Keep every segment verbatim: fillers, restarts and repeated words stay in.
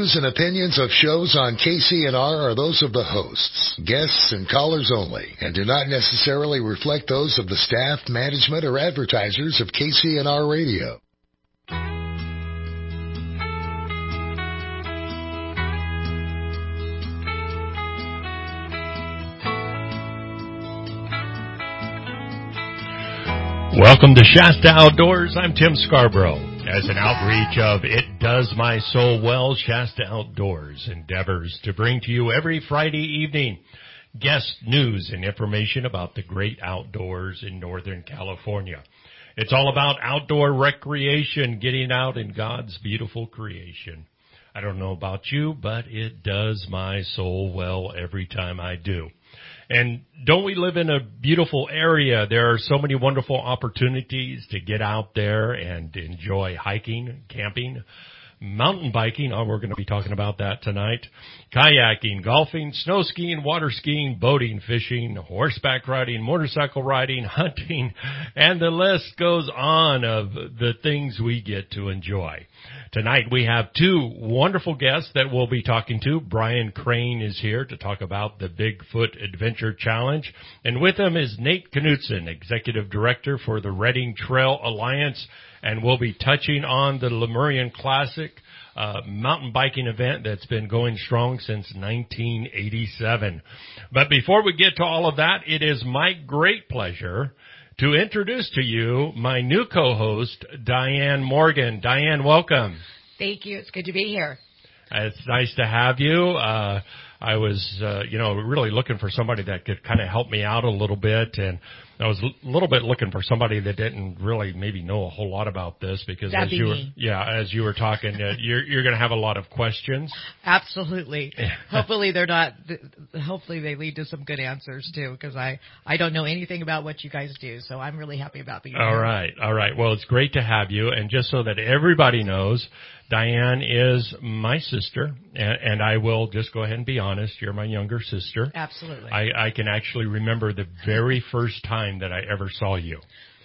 views and opinions of shows on K C N R are those of the hosts, guests, and callers only, and do not necessarily reflect those of the staff, management, or advertisers of K C N R Radio. Welcome to Shasta Outdoors. I'm Tim Scarborough. As an outreach of It Does My Soul Well, Shasta Outdoors endeavors to bring to you every Friday evening guest news and information about the great outdoors in Northern California. It's all about outdoor recreation, getting out in God's beautiful creation. I don't know about you, but it does my soul well every time I do. And don't we live in a beautiful area? There are so many wonderful opportunities to get out there and enjoy hiking, camping, mountain biking. Oh, we're going to be talking about that tonight. Kayaking, golfing, snow skiing, water skiing, boating, fishing, horseback riding, motorcycle riding, hunting, and the list goes on of the things we get to enjoy. Tonight we have two wonderful guests that we'll be talking to. Brian Crane is here to talk about the Bigfoot Adventure Challenge. And with him is Nate Knutson, Executive Director for the Redding Trail Alliance. And we'll be touching on the Lemurian Classic uh, mountain biking event that's been going strong since nineteen eighty-seven. But before we get to all of that, it is my great pleasure to introduce to you my new co-host, Diane Morgan. Diane, welcome. Thank you. It's good to be here. It's nice to have you. Uh, I was, uh, you know, really looking for somebody that could kind of help me out a little bit, and I was a little bit looking for somebody that didn't really maybe know a whole lot about this because That'd as be you were, me. yeah, as you were talking, uh, you're you're going to have a lot of questions. Absolutely. Hopefully they're not. Hopefully they lead to some good answers too, because I I don't know anything about what you guys do, so I'm really happy about being All here. right, all right. Well, it's great to have you, and just so that everybody knows, Diane is my sister, and, and I will just go ahead and be honest. You're my younger sister. Absolutely. I, I can actually remember the very first time that I ever saw you.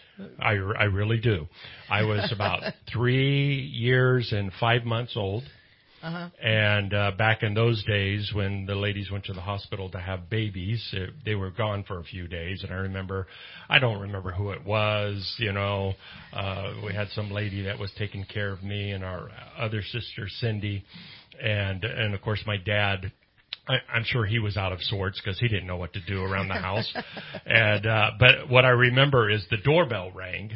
I, I really do. I was about three years and five months old. Uh-huh. And uh, back in those days when the ladies went to the hospital to have babies, it, they were gone for a few days. And I remember, I don't remember who it was, you know. Uh, we had some lady that was taking care of me and our other sister, Cindy. And, and of course, my dad, I, I'm sure he was out of sorts because he didn't know what to do around the house. and uh, But what I remember is the doorbell rang.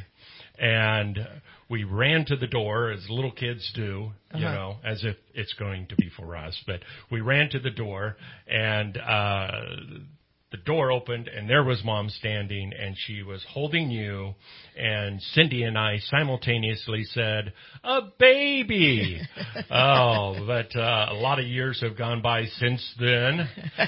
And we ran to the door, as little kids do, you uh-huh. know, as if it's going to be for us. But we ran to the door, and uh the door opened, and there was Mom standing, and she was holding you. And Cindy and I simultaneously said, "A baby!" Oh, but uh, a lot of years have gone by since then,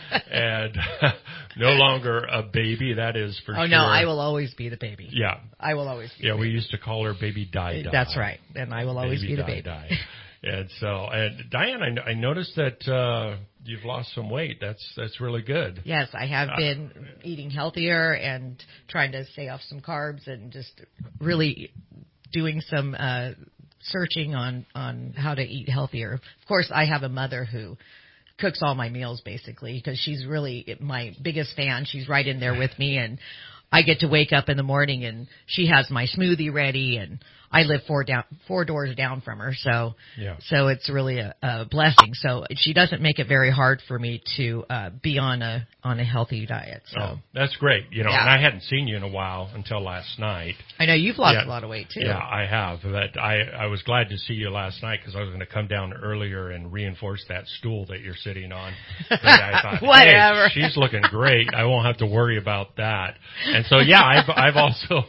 and no longer a baby, that is for oh, sure. Oh, no, I will always be the baby. Yeah. I will always be Yeah, the we baby. used to call her Baby Di Di. That's right. And I will always baby be the Di baby. Di. And so, and Diane, I, I noticed that uh, you've lost some weight. That's that's really good. Yes, I have Uh, been eating healthier and trying to stay off some carbs and just really doing some uh, searching on, on how to eat healthier. Of course, I have a mother who cooks all my meals basically because she's really my biggest fan. She's right in there with me, and I get to wake up in the morning and she has my smoothie ready, and I live four down, four doors down from her, so yeah. so it's really a, a blessing. So she doesn't make it very hard for me to uh, be on a on a healthy diet. So Oh, that's great. You know, Yeah. and I hadn't seen you in a while until last night. I know you've lost Yeah. a lot of weight too. Yeah, I have. But I, I was glad to see you last night because I was going to come down earlier and reinforce that stool that you're sitting on. But I thought, Whatever. hey, she's looking great. I won't have to worry about that. And so, yeah, I've, I've also,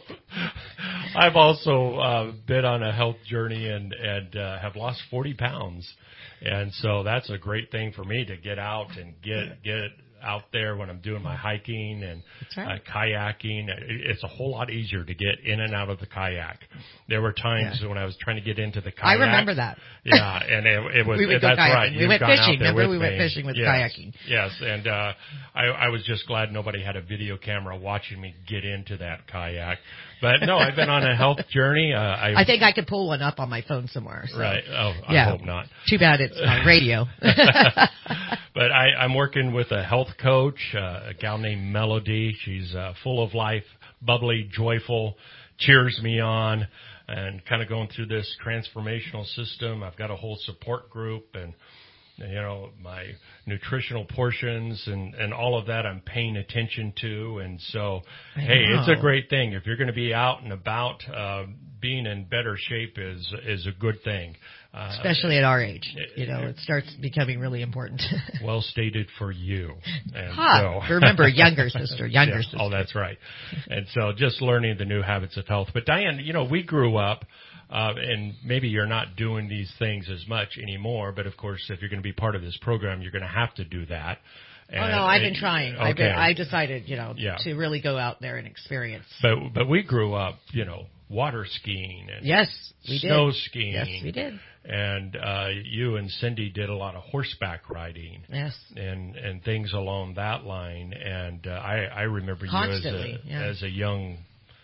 I've also uh, been on a health journey and and uh, have lost forty pounds. And so that's a great thing for me to get out and get get out there when I'm doing my hiking and right. uh, kayaking. It's a whole lot easier to get in and out of the kayak. There were times yeah. when I was trying to get into the kayak. I remember that. Yeah, and it, it was we would that's go kayaking. right. We You've went gone fishing. Out there Remember with we went me. fishing with yes. kayaking. Yes, and uh, I, I was just glad nobody had a video camera watching me get into that kayak. But no, I've been on a health journey. Uh, I, I think I could pull one up on my phone somewhere. So. Right. Oh, I yeah. hope not. Too bad it's on radio. But I, I'm working with a health coach, uh, a gal named Melody. She's uh, full of life, bubbly, joyful, cheers me on, and kind of going through this transformational system. I've got a whole support group and, you know, my nutritional portions and, and all of that I'm paying attention to. And so, I hey, know. it's a great thing. If you're going to be out and about, uh, being in better shape is, is a good thing. Uh, Especially at our age, you know, it starts becoming really important. Well stated for you. And huh. so, Remember, younger sister, younger yeah. sister. Oh, that's right. And so just learning the new habits of health. But Diane, you know, we grew up, uh, and maybe you're not doing these things as much anymore, but of course, if you're going to be part of this program, you're going to have to do that. And, oh no, I've been trying. Okay. I've been, I decided, you know, yeah. to really go out there and experience. But, but we grew up, you know, water skiing and yes, we snow did. skiing. Yes, we did. And uh, you and Cindy did a lot of horseback riding. Yes. And and things along that line. And uh, I I remember Constantly, you as a yeah. as a young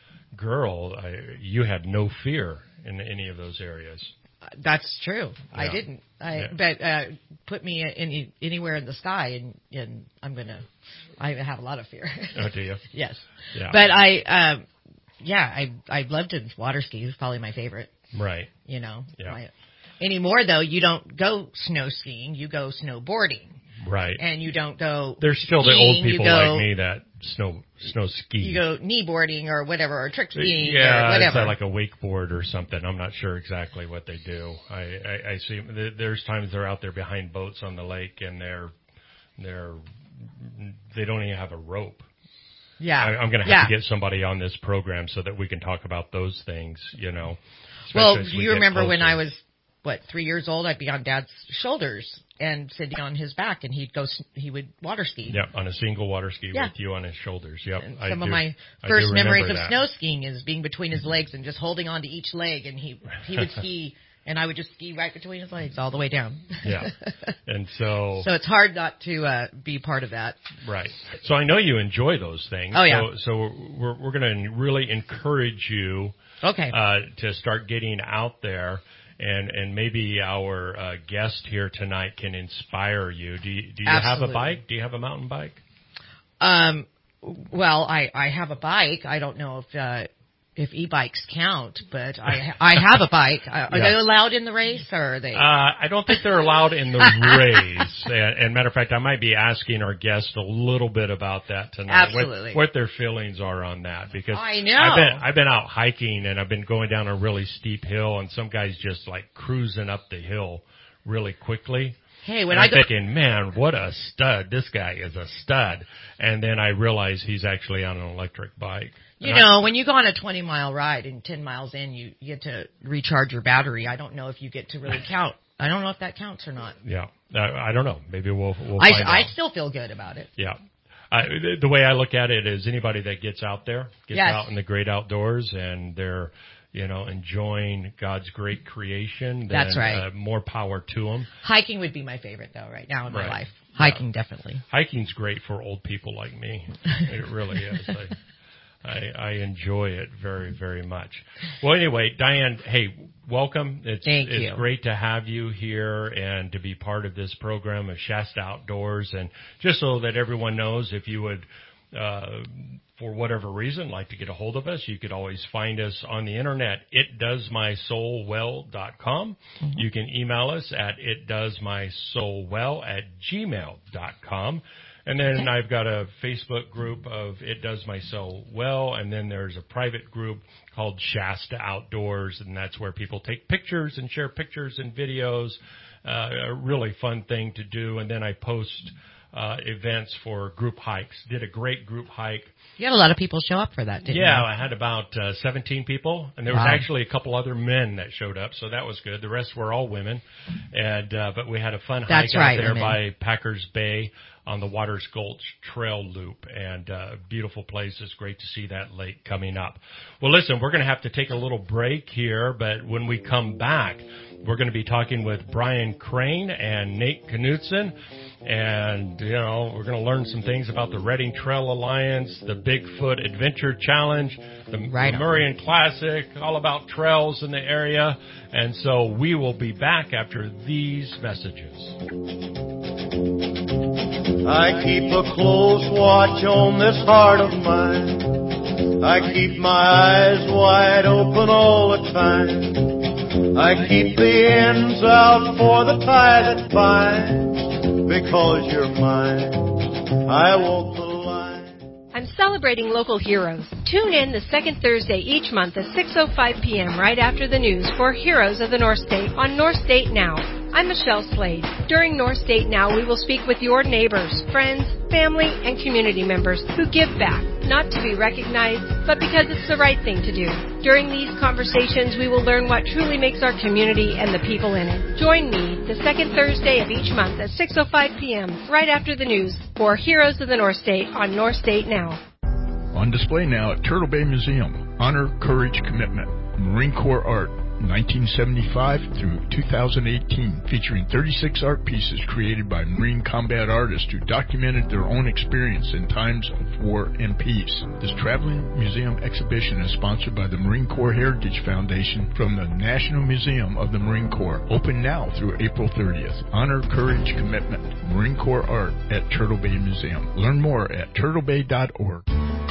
girl, I, you had no fear in any of those areas. Uh, that's true. Yeah. I didn't. I Yeah. but uh, put me any anywhere in the sky, and and I'm gonna. I have a lot of fear. Oh, do you? Yes. Yeah. But I. Um, yeah, I I love to water ski. It's probably my favorite. Right. You know. Yeah. My, anymore though, you don't go snow skiing. You go snowboarding. Right. And you don't go. There's still skiing, the old people go, like me that snow snow ski. You go kneeboarding or whatever, or trick skiing yeah, or whatever. it's like a wakeboard or something. I'm not sure exactly what they do. I, I, I see there's times they're out there behind boats on the lake and they're they're they don't even have a rope. Yeah, I, I'm going to have yeah. to get somebody on this program so that we can talk about those things. You know. Well, as do we you get remember when closer. I was what three years old? I'd be on Dad's shoulders and sitting on his back, and he'd go. He would water ski. Yep, on a single water ski Yeah. with you on his shoulders. Yep. And I some do, of my I first do memories remember of that. snow skiing is being between his legs and just holding on to each leg, and he he would ski, and I would just ski right between his legs all the way down. Yeah. And so So it's hard not to uh, be part of that. Right. So I know you enjoy those things. Oh, yeah. So, so we're we're going to really encourage you Okay. uh, to start getting out there, and and maybe our uh, guest here tonight can inspire you. Do you, do you have Absolutely. a bike? Do you have a mountain bike? Um. Well, I I have a bike. I don't know if. Uh, If e-bikes count, but I I have a bike. Are Yeah. they allowed in the race, or are they? Uh, I don't think they're allowed in the race. And, and matter of fact, I might be asking our guest a little bit about that tonight. Absolutely. What, what their feelings are on that, because I know. I've been I've been out hiking and I've been going down a really steep hill, and some guys just like cruising up the hill really quickly. Hey, when and I I'm go, thinking, man, what a stud! This guy is a stud. And then I realize he's actually on an electric bike. you And know, I, when you go on a twenty mile ride and ten miles in, you, you get to recharge your battery. I don't know if you get to really count. I don't know if that counts or not. yeah, I, I don't know. Maybe we'll we'll I, find I out. still feel good about it. Yeah. I, the- the way I look at it is anybody that gets out there, gets Yes. out in the great outdoors, and they're, you know, enjoying God's great creation, then That's right. uh, more power to them. Hiking would be my favorite though, right now in my Right. life. Hiking definitely. Hiking's great for old people like me. It really is. I, I, I enjoy it very, very much. Well, anyway, Diane, hey, welcome. It's, Thank it's you. great to have you here and to be part of this program of Shasta Outdoors. And just so that everyone knows, if you would, uh, for whatever reason, like to get a hold of us, you could always find us on the internet, it does my soul well dot com. Mm-hmm. You can email us at it does my soul well at gmail dot com. And then I've got a Facebook group of It Does My Soul Well, and then there's a private group called Shasta Outdoors, and that's where people take pictures and share pictures and videos. Uh, a really fun thing to do. And then I post uh, events for group hikes. Did a great group hike. You had a lot of people show up for that, didn't yeah, you? I had about uh, seventeen people, and there was Wow. actually a couple other men that showed up, so that was good. The rest were all women, and uh, but we had a fun That's hike right, out there women. by Packers Bay on the Waters Gulch Trail Loop, and uh, beautiful place. It's great to see that lake coming up. Well, listen, we're going to have to take a little break here, but when we come back, we're going to be talking with Brian Crane and Nate Knutson, and, you know, we're going to learn some things about the Redding Trail Alliance, the Bigfoot Adventure Challenge, the Right on. Lemurian Classic, all about trails in the area, and so we will be back after these messages. I keep a close watch on this heart of mine. I keep my eyes wide open all the time. I keep the ends out for the tie that binds. Because you're mine, I walk the line. I'm celebrating local heroes. Tune in the second Thursday each month at six oh five p.m. right after the news for Heroes of the North State on North State Now. I'm Michelle Slade. During North State Now, we will speak with your neighbors, friends, family, and community members who give back, not to be recognized, but because it's the right thing to do. During these conversations, we will learn what truly makes our community and the people in it. Join me the second Thursday of each month at six oh five p.m. right after the news for Heroes of the North State on North State Now. On display now at Turtle Bay Museum, Honor, Courage, Commitment, Marine Corps Art, nineteen seventy-five through two thousand eighteen, featuring thirty-six art pieces created by Marine combat artists who documented their own experience in times of war and peace. This traveling museum exhibition is sponsored by the Marine Corps Heritage Foundation from the National Museum of the Marine Corps. Open now through April thirtieth. Honor, Courage, Commitment, Marine Corps Art at Turtle Bay Museum. Learn more at turtle bay dot org.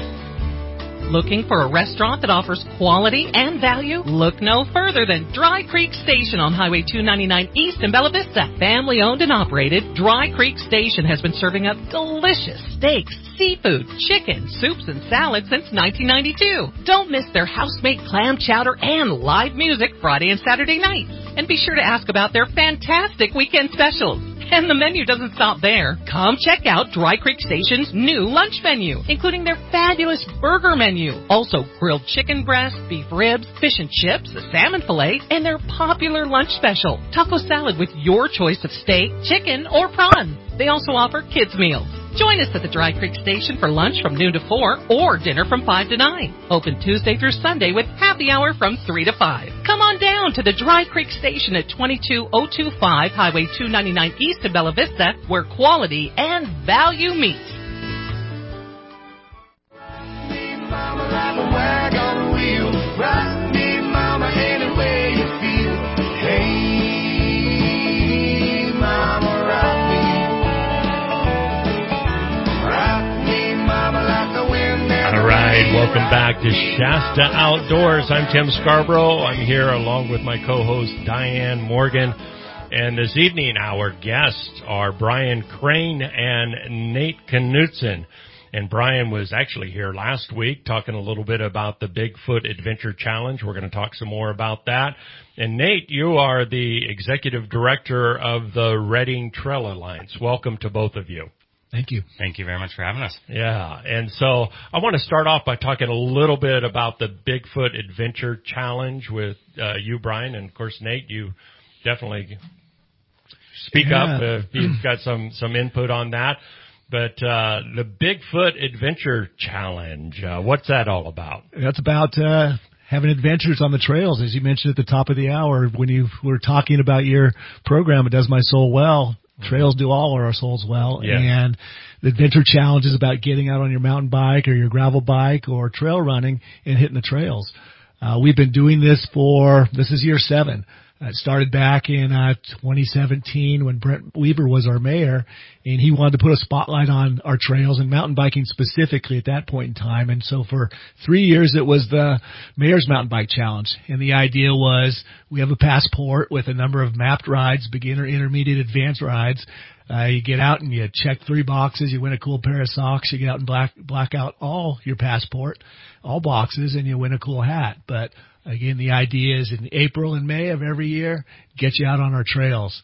Looking for a restaurant that offers quality and value? Look no further than Dry Creek Station on Highway two ninety-nine East in Bella Vista. Family owned and operated, Dry Creek Station has been serving up delicious steaks, seafood, chicken, soups, and salads since nineteen ninety-two. Don't miss their house-made clam chowder and live music Friday and Saturday nights. And be sure to ask about their fantastic weekend specials. And the menu doesn't stop there. Come check out Dry Creek Station's new lunch menu, including their fabulous burger menu. Also, grilled chicken breast, beef ribs, fish and chips, a salmon fillet, and their popular lunch special, taco salad with your choice of steak, chicken, or prawn. They also offer kids' meals. Join us at the Dry Creek Station for lunch from noon to four or dinner from five to nine. Open Tuesday through Sunday with happy hour from three to five. Come on down to the Dry Creek Station at twenty-two oh two five Highway two ninety-nine East in Bella Vista, where quality and value meet. Rock me, mama, like a wagon wheel. Rock me, mama, any way you feel. Hey, mama, rock me. Rock me, mama, like the wind. All right, welcome back to Shasta Outdoors. I'm Tim Scarborough. I'm here along with my co-host Diane Morgan. And this evening, our guests are Brian Crane and Nate Knutson. And Brian was actually here last week talking a little bit about the Bigfoot Adventure Challenge. We're going to talk some more about that. And Nate, you are the executive director of the Redding Trail Alliance. Welcome to both of you. Thank you. Thank you very much for having us. Yeah, and so I want to start off by talking a little bit about the Bigfoot Adventure Challenge with uh, you, Brian, and of course, Nate, you definitely speak yeah. up if you've got some, some input on that. But uh, the Bigfoot Adventure Challenge, uh, what's that all about? That's about uh, having adventures on the trails, as you mentioned at the top of the hour when you were talking about your program, It Does My Soul Well. Trails do all our souls well, yeah. And the Adventure Challenge is about getting out on your mountain bike or your gravel bike or trail running and hitting the trails. Uh, we've been doing this for, this is year seven. It started back in uh, twenty seventeen when Brent Weaver was our mayor, and he wanted to put a spotlight on our trails and mountain biking specifically at that point in time. And so for three years, it was the Mayor's Mountain Bike Challenge. And the idea was we have a passport with a number of mapped rides, beginner, intermediate, advanced rides. Uh, you get out and you check three boxes, you win a cool pair of socks, you get out and black, black out all your passport, all boxes, and you win a cool hat. But again, the idea is in April and May of every year, get you out on our trails.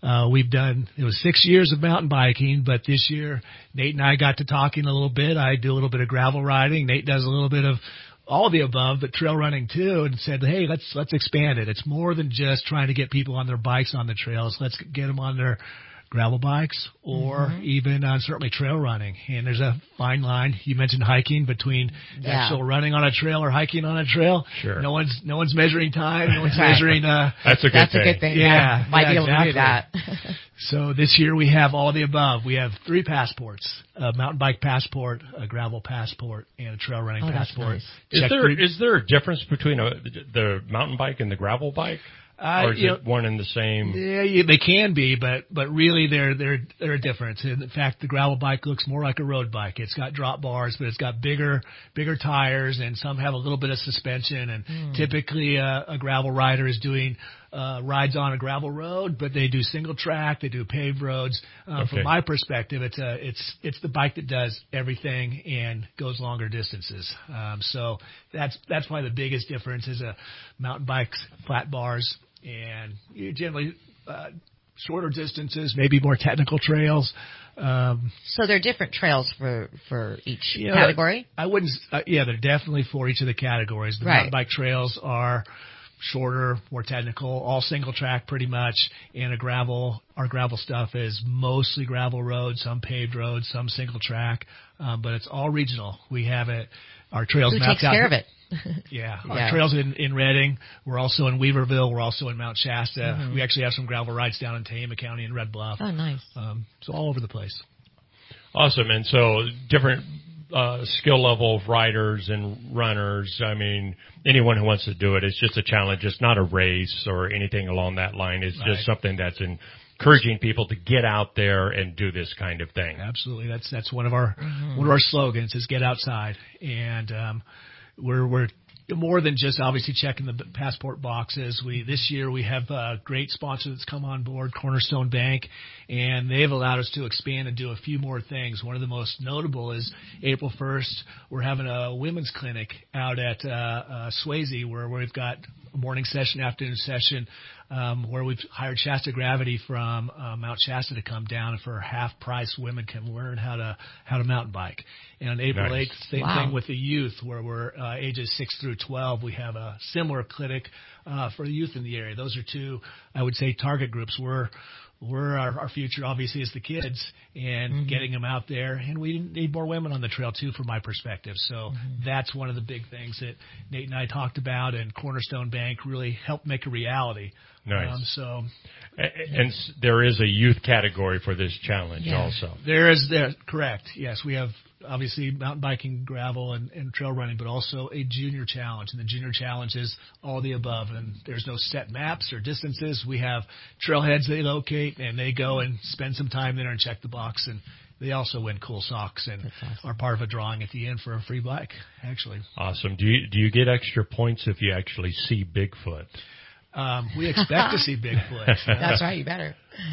Uh, we've done, it was six years of mountain biking, but this year Nate and I got to talking a little bit. I do a little bit of gravel riding. Nate does a little bit of all of the above, but trail running too, and said, hey, let's, let's expand it. It's more than just trying to get people on their bikes on the trails. Let's get them on their gravel bikes or mm-hmm. even uh, certainly trail running. And there's a fine line. You mentioned hiking between yeah. actual running on a trail or hiking on a trail. Sure. No one's, no one's measuring time. No one's measuring, uh, that's a good that's thing. a good thing. Yeah. yeah. Might yeah, be able exactly. to do that. So this year we have all of the above. We have three passports, a mountain bike passport, a gravel passport, and a trail running oh, passport. Nice. Is Check there, three- is there a difference between a, the mountain bike and the gravel bike? Uh, or is you it know, one and the same? Yeah, yeah, they can be, but but really they're they're they're a difference. In fact, the gravel bike looks more like a road bike. It's got drop bars, but it's got bigger bigger tires, and some have a little bit of suspension. And mm. typically, uh, a gravel rider is doing uh, rides on a gravel road, but they do single track, they do paved roads. Uh, okay. From my perspective, it's a it's it's the bike that does everything and goes longer distances. Um, so that's that's why the biggest difference is a mountain bike's flat bars. And you generally uh, shorter distances, maybe more technical trails. Um, so there are different trails for, for each you know, category? I wouldn't uh, – yeah, they're definitely for each of the categories. The right. mountain bike trails are shorter, more technical, all single track pretty much, and a gravel – our gravel stuff is mostly gravel roads, some paved roads, some single track, um, but it's all regional. We have it – our trails Who mapped takes out. care of it? Yeah, yeah, our trails in, in Redding. We're also in Weaverville. We're also in Mount Shasta. Mm-hmm. We actually have some gravel rides down in Tehama County and Red Bluff. Oh, nice. Um, so all over the place. Awesome. And so different uh, skill level of riders and runners. I mean, anyone who wants to do it, it's just a challenge. It's not a race or anything along that line. It's right. just something that's encouraging people to get out there and do this kind of thing. Absolutely. That's that's one of our mm-hmm. one of our slogans is get outside. And um, we're we're more than just obviously checking the passport boxes. We this year we have a great sponsor that's come on board, Cornerstone Bank, and they've allowed us to expand and do a few more things. One of the most notable is April first, we're having a women's clinic out at uh, uh, Swayze, where we've got a morning session, afternoon session, um, where we've hired Shasta Gravity from uh, Mount Shasta to come down, and for half price, women can learn how to how to mountain bike. And on April eighth, same wow. thing with the youth, where we're uh, ages six through twelve. We have a similar clinic uh, for the youth in the area. Those are two, I would say, target groups. We're we're our, our future, obviously, is the kids, and mm-hmm. getting them out there. And we need more women on the trail too, from my perspective. So mm-hmm. that's one of the big things that Nate and I talked about, and Cornerstone Bank really helped make a reality. Nice. Um, so, and, and there is a youth category for this challenge yeah. also. There is there correct. Yes, we have obviously mountain biking, gravel, and, and trail running, but also a junior challenge. And the junior challenge is all the above. And there's no set maps or distances. We have trailheads they locate, and they go and spend some time there and check the box. And they also win cool socks and awesome. are part of a drawing at the end for a free bike, actually. Awesome. Do you do you get extra points if you actually see Bigfoot? Um, we expect to see Bigfoot. That's right, you better.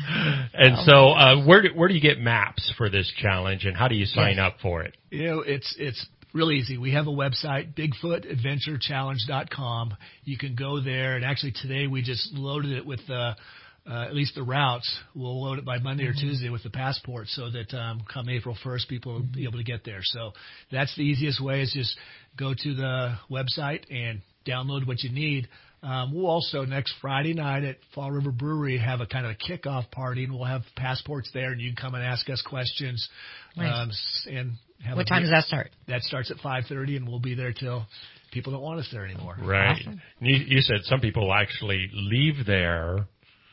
And so, uh, where do, where do you get maps for this challenge, and how do you sign yes. up for it? You know, it's it's real easy. We have a website, bigfoot adventure challenge dot com. You can go there, and actually today we just loaded it with the uh, at least the routes. We'll load it by Monday mm-hmm. or Tuesday with the passport, so that um, come April first, people will be able to get there. So that's the easiest way, is just go to the website and download what you need. Um, we'll also next Friday night at Fall River Brewery have a kind of a kickoff party, and we'll have passports there, and you can come and ask us questions. Nice. Um, and have what a, time does that start? That starts at five thirty, and we'll be there till people don't want us there anymore. Right. Awesome. You, you said some people actually leave there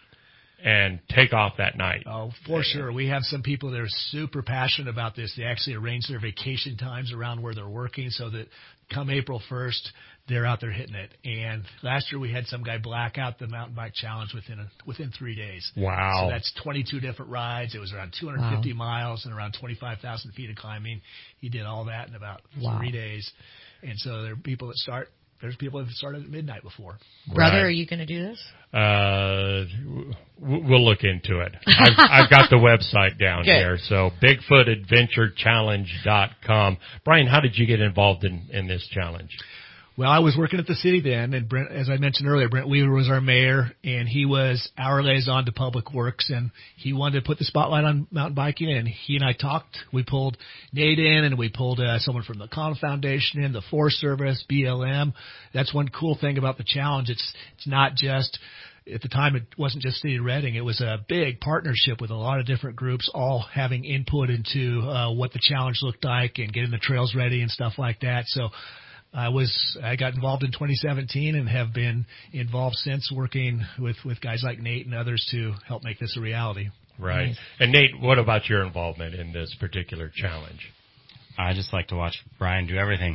and take off that night. Oh, for sure. We have some people that are super passionate about this. They actually arrange their vacation times around where they're working, so that come April first, they're out there hitting it. And last year we had some guy black out the mountain bike challenge within a, within three days. Wow. So that's twenty-two different rides. It was around two hundred fifty wow. miles and around twenty-five thousand feet of climbing. He did all that in about wow. three days. And so there are people that start, there's people that have started at midnight before. Brother, Right. are you going to do this? Uh, we'll look into it. I've, I've got the website down Good. here. So bigfoot adventure challenge dot com. Brian, how did you get involved in, in this challenge? Well, I was working at the city then, and Brent, as I mentioned earlier, Brent Weaver was our mayor, and he was our liaison to Public Works, and he wanted to put the spotlight on mountain biking, and he and I talked. We pulled Nate in, and we pulled uh, someone from the Con Foundation in, the Forest Service, B L M. That's one cool thing about the challenge. It's it's not just, at the time, it wasn't just City of Redding. It was a big partnership with a lot of different groups, all having input into uh, what the challenge looked like and getting the trails ready and stuff like that. So I was, I got involved in twenty seventeen and have been involved since, working with, with guys like Nate and others to help make this a reality. Right. Nice. And Nate, what about your involvement in this particular challenge? I just like to watch Brian do everything.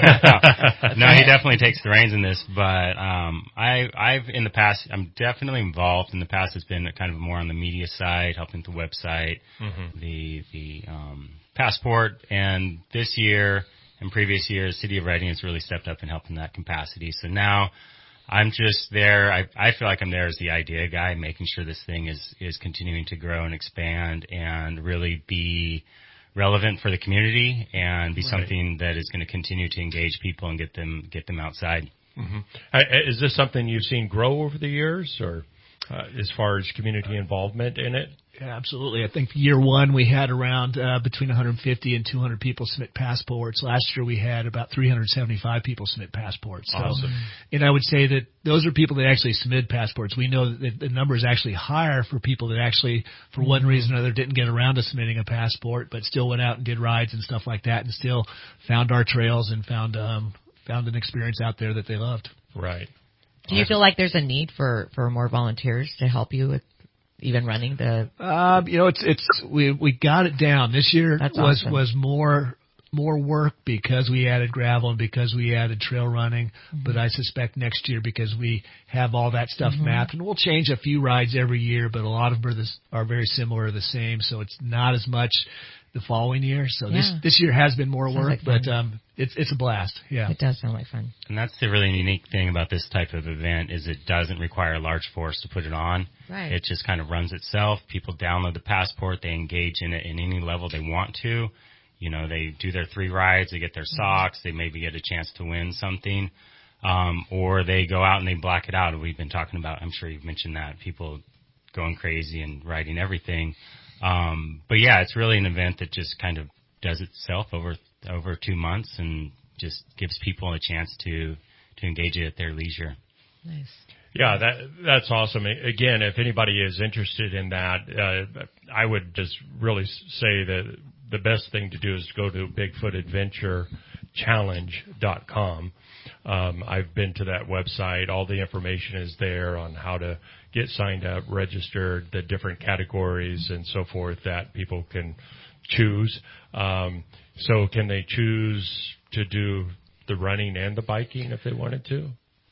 No, he definitely takes the reins in this, but um, I, I've in the past, I'm definitely involved. In the past, it's been kind of more on the media side, helping with the website, mm-hmm. the the um, passport, and this year and previous years, City of Redding has really stepped up and helped in that capacity. So now I'm just there. I, I feel like I'm there as the idea guy, making sure this thing is, is continuing to grow and expand and really be relevant for the community and be right. something that is going to continue to engage people and get them, get them outside. Mm-hmm. Uh, is this something you've seen grow over the years, or uh, as far as community involvement in it? Yeah, absolutely. I think year one we had around uh, between one hundred fifty and two hundred people submit passports. Last year we had about three hundred seventy-five people submit passports. So, awesome. And I would say that those are people that actually submit passports. We know that the number is actually higher for people that actually, for one reason or another, didn't get around to submitting a passport, but still went out and did rides and stuff like that, and still found our trails and found um, found an experience out there that they loved. Right. Do you feel like there's a need for, for more volunteers to help you with even running the? Um, you know, it's it's we we got it down this year. That's was awesome. was more more work because we added gravel and because we added trail running. Mm-hmm. But I suspect next year, because we have all that stuff mm-hmm. mapped, and we'll change a few rides every year, but a lot of them are, this, are very similar or the same. So it's not as much the following year. So yeah. this this year has been more Sounds work, like but um, it's it's a blast. Yeah, it does sound like fun. And that's the really unique thing about this type of event, is it doesn't require a large force to put it on. Right. It just kind of runs itself. People download the passport, they engage in it in any level they want to. You know, they do their three rides, they get their socks, they maybe get a chance to win something, um, or they go out and they black it out. We've been talking about, I'm sure you've mentioned that, people going crazy and riding everything. Um, but yeah, it's really an event that just kind of does itself over over two months and just gives people a chance to to engage it at their leisure. Nice. Yeah, that that's awesome. Again, if anybody is interested in that, uh, I would just really say that the best thing to do is to go to Bigfoot Adventure Challenge dot com. Um, I've been to that website. All the information is there on how to get signed up, registered, the different categories and so forth that people can choose. Um, so can they choose to do the running and the biking if they wanted to?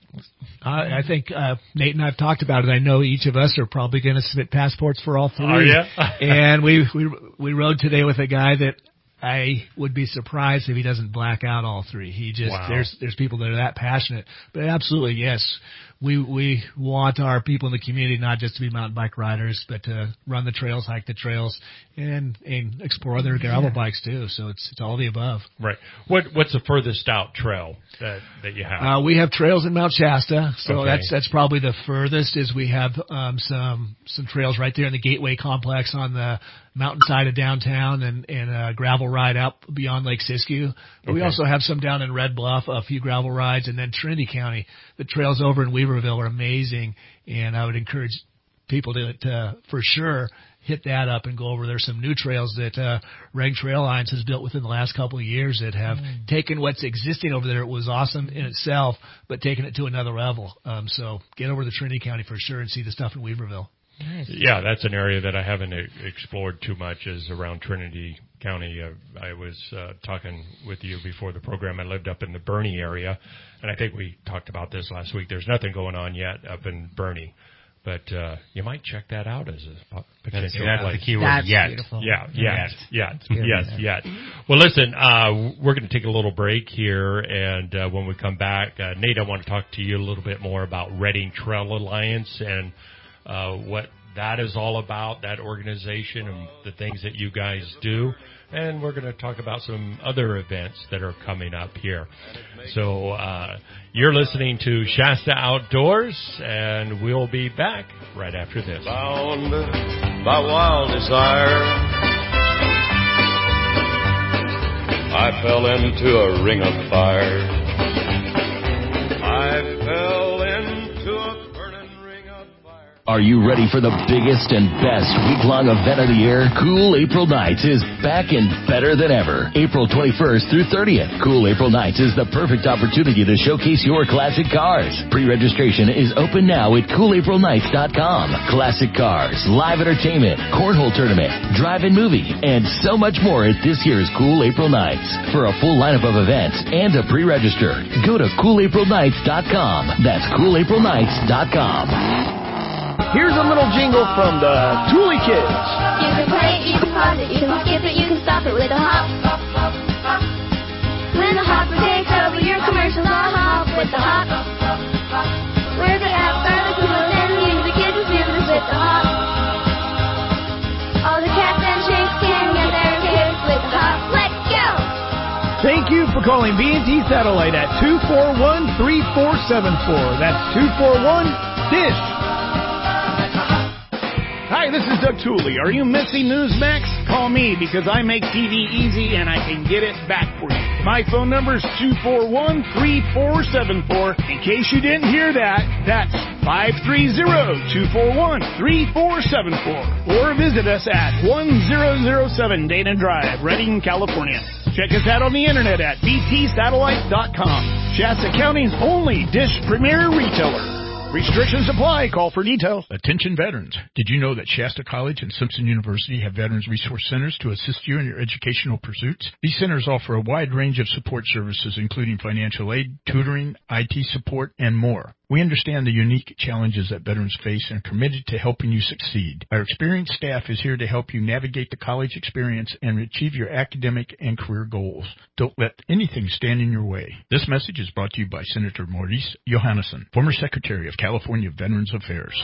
I, I think uh, Nate and I have talked about it. I know each of us are probably going to submit passports for all three. Oh, yeah? And we, we we rode today with a guy that I would be surprised if he doesn't black out all three. He just wow. there's there's people that are that passionate. But absolutely, yes, we we want our people in the community not just to be mountain bike riders, but to run the trails, hike the trails, and and explore other gravel yeah. bikes too. So it's it's all the above. Right. What what's the furthest out trail that that you have? Uh, we have trails in Mount Shasta, so okay. that's that's probably the furthest. Is we have um, some some trails right there in the Gateway complex on the mountainside of downtown, and and a gravel ride out beyond Lake Siskiyou. But okay. we also have some down in Red Bluff, a few gravel rides, and then Trinity County. The trails over in Weaverville are amazing, and I would encourage people to, to for sure hit that up and go over. There's some new trails that uh, Reg Trail Lines has built within the last couple of years that have mm. taken what's existing over there. It was awesome in itself, but taken it to another level. Um, so get over to Trinity County for sure and see the stuff in Weaverville. Nice. Yeah, that's an area that I haven't explored too much, is around Trinity County. Uh, I was uh, talking with you before the program. I lived up in the Bernie area, and I think we talked about this last week. There's nothing going on yet up in Bernie, but uh, you might check that out as a potential that's, place. That's the keyword, that's yet. Beautiful. Yeah, yet, yet, yet, yes, yet. Well, listen, uh, we're going to take a little break here, and uh, when we come back, uh, Nate, I want to talk to you a little bit more about Redding Trail Alliance and Uh, what that is all about, that organization and the things that you guys do. And we're going to talk about some other events that are coming up here. So uh, you're listening to Shasta Outdoors, and we'll be back right after this. Bound by wild desire, I fell into a ring of fire. I fell into a burning ring of fire. Are you ready for the biggest and best week-long event of the year? Cool April Nights is back and better than ever. April twenty-first through thirtieth. Cool April Nights is the perfect opportunity to showcase your classic cars. Pre-registration is open now at cool april nights dot com. Classic cars, live entertainment, cornhole tournament, drive-in movie, and so much more at this year's Cool April Nights. For a full lineup of events and to pre-register, go to cool april nights dot com. That's cool april nights dot com. Here's a little jingle from the Thule Kids. You can play it, you can pause it, you can skip it, you can stop it with a hop. When the hopper takes over your commercials, I'll hop with the hop. Where the apps are the coolest and the music is the smoothest with the hop. All the cats and chicks can get their kicks with the hop. Let's go! Thank you for calling B and T Satellite at two four one, three four seven four. That's two four one, DISH. Hi, this is Doug Tooley. Are you missing Newsmax? Call me because I make T V easy and I can get it back for you. My phone number is two four one, three four seven four. In case you didn't hear that, that's five three zero, two four one, three four seven four. Or visit us at one thousand seven Dana Drive, Redding, California. Check us out on the internet at b t satellite dot com. Shasta County's only DISH Premier retailer. Restrictions apply. Call for details. Attention veterans. Did you know that Shasta College and Simpson University have Veterans Resource Centers to assist you in your educational pursuits? These centers offer a wide range of support services, including financial aid, tutoring, I T support, and more. We understand the unique challenges that veterans face and are committed to helping you succeed. Our experienced staff is here to help you navigate the college experience and achieve your academic and career goals. Don't let anything stand in your way. This message is brought to you by Senator Maurice Johannesson, former Secretary of California Veterans Affairs.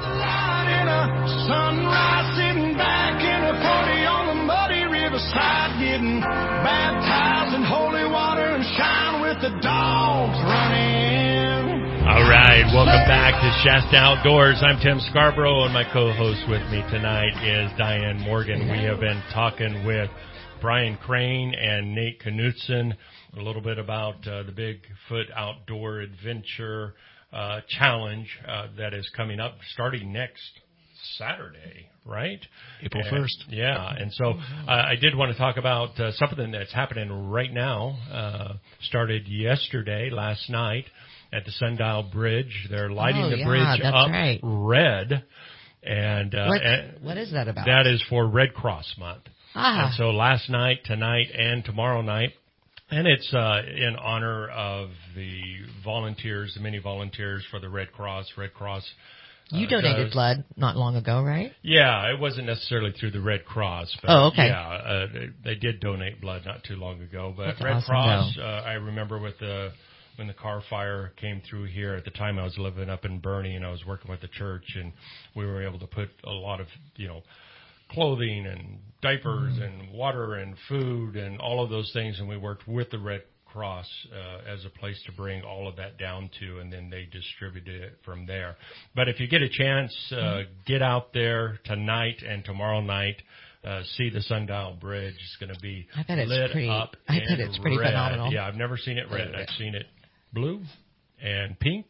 Sunrise, sitting back in a forty on the muddy riverside, getting baptized in holy water and shine with the dogs running. All right, welcome back to Shasta Outdoors. I'm Tim Scarborough, and my co-host with me tonight is Diane Morgan. We have been talking with Brian Crane and Nate Knutson a little bit about uh, the Bigfoot Outdoor Adventure uh, Challenge uh, that is coming up starting next Saturday, right? April first. Yeah, and so uh, I did want to talk about uh, something that's happening right now. Uh, started yesterday, last night, at the Sundial Bridge. They're lighting oh, the yeah, bridge that's up right. red. And, uh, what, and what is that about? That is for Red Cross Month. Ah. And so last night, tonight, and tomorrow night, and it's uh, in honor of the volunteers, the many volunteers for the Red Cross. Red Cross. Uh, you donated does. blood not long ago, right? Yeah, it wasn't necessarily through the Red Cross. But oh, okay. Yeah, uh, they, they did donate blood not too long ago. But That's Red awesome, Cross, uh, I remember with the when the car fire came through here. At the time, I was living up in Bernie, and I was working with the church, and we were able to put a lot of, you know, clothing and diapers mm. and water and food and all of those things, and we worked with the Red Cross uh, as a place to bring all of that down to, and then they distributed it from there. But if you get a chance, uh, mm. get out there tonight and tomorrow night. Uh, see the Sundial Bridge. It's going to be I bet it's lit pretty, up I bet it's pretty red. phenomenal. Yeah, I've never seen it red. I've seen it blue and pink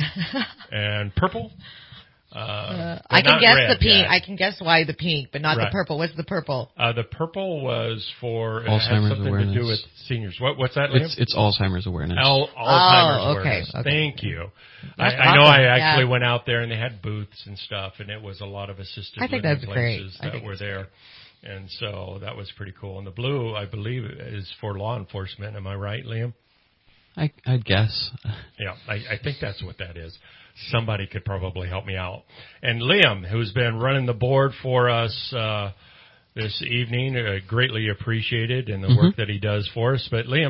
and purple. Uh, uh, I can guess the pink. Yet. I can guess why the pink, but not right. the purple. What's the purple? Uh, the purple was for Alzheimer's it has something awareness. to do with seniors. What, what's that, Liam? It's, it's Alzheimer's awareness. Al- Alzheimer's oh, okay, awareness. okay. Thank you. I, awesome. I know I actually yeah. went out there and they had booths and stuff, and it was a lot of assisted I think living that's places great. that were there. Great. And so that was pretty cool. And the blue, I believe, is for law enforcement. Am I right, Liam? I, I'd guess. Yeah, I, I think that's what that is. Somebody could probably help me out. And Liam, who's been running the board for us uh, this evening, uh, greatly appreciated in the mm-hmm. work that he does for us. But Liam,